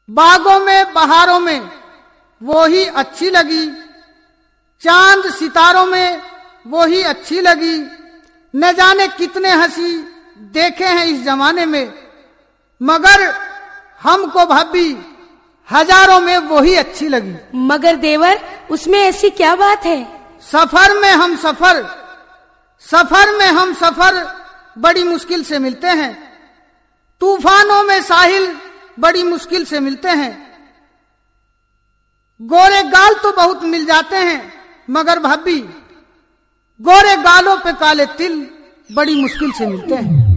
बागों में बहारों में वो ही अच्छी लगी, चांद सितारों में वो ही अच्छी लगी। न जाने कितने हंसी देखे हैं इस जमाने में, मगर हमको भाभी हजारों में वो ही अच्छी लगी। मगर देवर, उसमें ऐसी क्या बात है? सफर में हम सफर बड़ी मुश्किल से मिलते हैं, तूफानों में साहिल बड़ी मुश्किल से मिलते हैं। गोरे गाल तो बहुत मिल जाते हैं, मगर भाभी गोरे गालों पे काले तिल बड़ी मुश्किल से मिलते हैं।